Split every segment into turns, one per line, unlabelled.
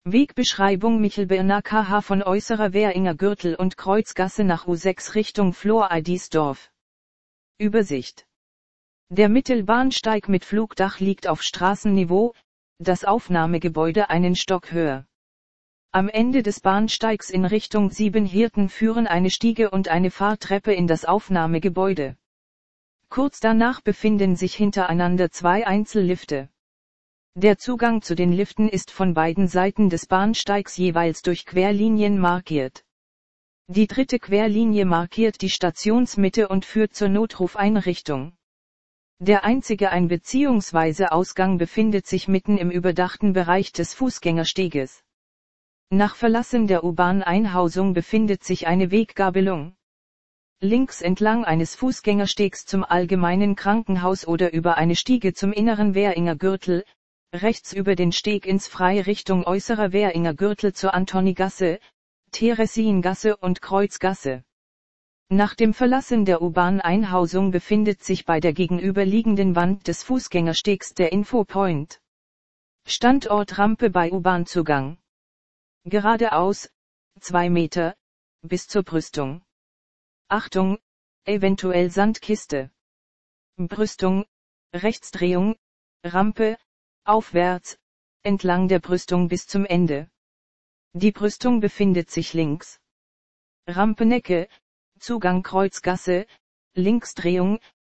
Wegbeschreibung Michelberner KH von Äußerer Währinger Gürtel und Kreuzgasse nach U6 Richtung Flor-Eidisdorf. Übersicht. Der Mittelbahnsteig mit Flugdach liegt auf Straßenniveau, das Aufnahmegebäude einen Stock höher. Am Ende des Bahnsteigs in Richtung Siebenhirten führen eine Stiege und eine Fahrtreppe in das Aufnahmegebäude. Kurz danach befinden sich hintereinander zwei Einzellifte. Der Zugang zu den Liften ist von beiden Seiten des Bahnsteigs jeweils durch Querlinien markiert. Die dritte Querlinie markiert die Stationsmitte und führt zur Notrufeinrichtung. Der einzige Ein- bzw. Ausgang befindet sich mitten im überdachten Bereich des Fußgängersteges. Nach Verlassen der U-Bahn-Einhausung befindet sich eine Weggabelung. Links entlang eines Fußgängerstegs zum Allgemeinen Krankenhaus oder über eine Stiege zum Inneren Währinger Gürtel, rechts über den Steg ins Freie Richtung Äußerer Währinger Gürtel zur Antonigasse, Theresiengasse und Kreuzgasse. Nach dem Verlassen der U-Bahn-Einhausung befindet sich bei der gegenüberliegenden Wand des Fußgängerstegs der Infopoint. Standort Rampe bei U-Bahn-Zugang. Geradeaus, 2 Meter, bis zur Brüstung. Achtung, eventuell Sandkiste. Brüstung, Rechtsdrehung, Rampe, aufwärts, entlang der Brüstung bis zum Ende. Die Brüstung befindet sich links. Rampenecke, Zugang Kreuzgasse, Linksdrehung,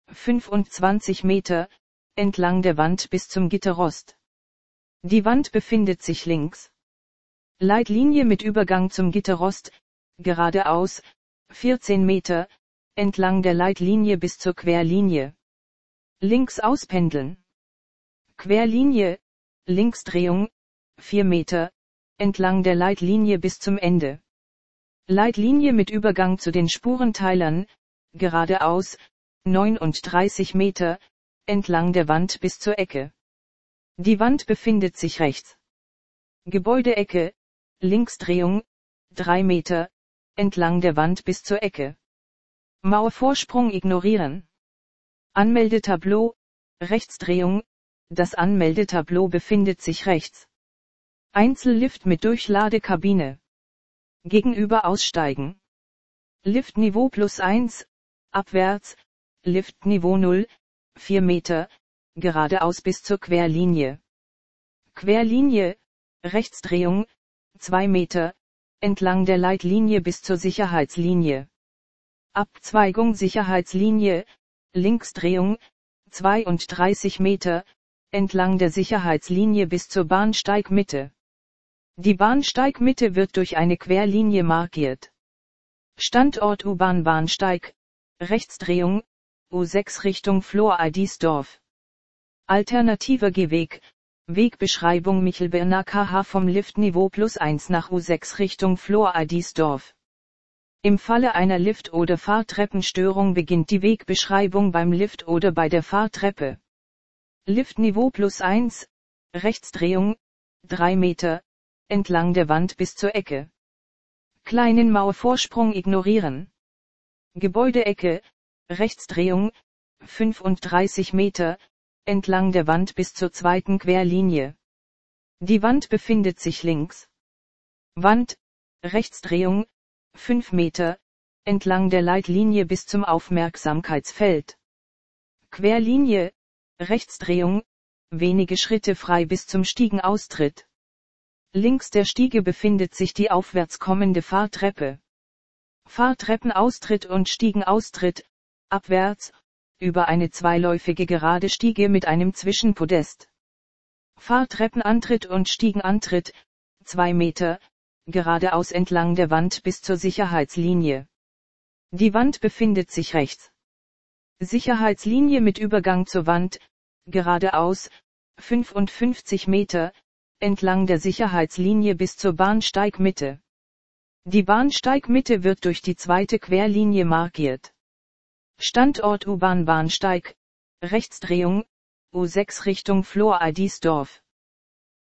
25 Meter, entlang der Wand bis zum Gitterrost. Die Wand befindet sich links. Leitlinie mit Übergang zum Gitterrost, geradeaus, 14 Meter, entlang der Leitlinie bis zur Querlinie. Links auspendeln. Querlinie, Linksdrehung, 4 Meter, entlang der Leitlinie bis zum Ende. Leitlinie mit Übergang zu den Spurenteilern, geradeaus, 39 Meter, entlang der Wand bis zur Ecke. Die Wand befindet sich rechts. Gebäudeecke, Linksdrehung, 3 Meter, entlang der Wand bis zur Ecke. Mauervorsprung ignorieren. Anmeldetableau, Rechtsdrehung, das Anmeldetableau befindet sich rechts. Einzellift mit Durchladekabine. Gegenüber aussteigen. Liftniveau +1, abwärts, Liftniveau 0, 4 Meter, geradeaus bis zur Querlinie. Querlinie, Rechtsdrehung, 2 Meter, entlang der Leitlinie bis zur Sicherheitslinie. Abzweigung Sicherheitslinie, Linksdrehung, 32 Meter, entlang der Sicherheitslinie bis zur Bahnsteigmitte. Die Bahnsteigmitte wird durch eine Querlinie markiert. Standort U-Bahn-Bahnsteig, Rechtsdrehung, U6 Richtung Flor-Eidisdorf. Alternativer Gehweg, Wegbeschreibung Michelberner KH vom Liftniveau +1 nach U6 Richtung Flor-Eidisdorf. Im Falle einer Lift- oder Fahrtreppenstörung beginnt die Wegbeschreibung beim Lift oder bei der Fahrtreppe. Liftniveau +1, Rechtsdrehung, 3 Meter, entlang der Wand bis zur Ecke. Kleinen Mauervorsprung ignorieren. Gebäudeecke, Rechtsdrehung, 35 Meter, entlang der Wand bis zur zweiten Querlinie. Die Wand befindet sich links. Wand, Rechtsdrehung, 5 Meter, entlang der Leitlinie bis zum Aufmerksamkeitsfeld. Querlinie, Rechtsdrehung, wenige Schritte frei bis zum Stiegenaustritt. Links der Stiege befindet sich die aufwärts kommende Fahrtreppe. Fahrtreppenaustritt und Stiegenaustritt, abwärts, über eine zweiläufige gerade Stiege mit einem Zwischenpodest. Fahrtreppenantritt und Stiegenantritt, 2 Meter, geradeaus entlang der Wand bis zur Sicherheitslinie. Die Wand befindet sich rechts. Sicherheitslinie mit Übergang zur Wand, geradeaus, 55 Meter, entlang der Sicherheitslinie bis zur Bahnsteigmitte. Die Bahnsteigmitte wird durch die zweite Querlinie markiert. Standort U-Bahn-Bahnsteig, Rechtsdrehung, U6 Richtung Flor-Eidisdorf.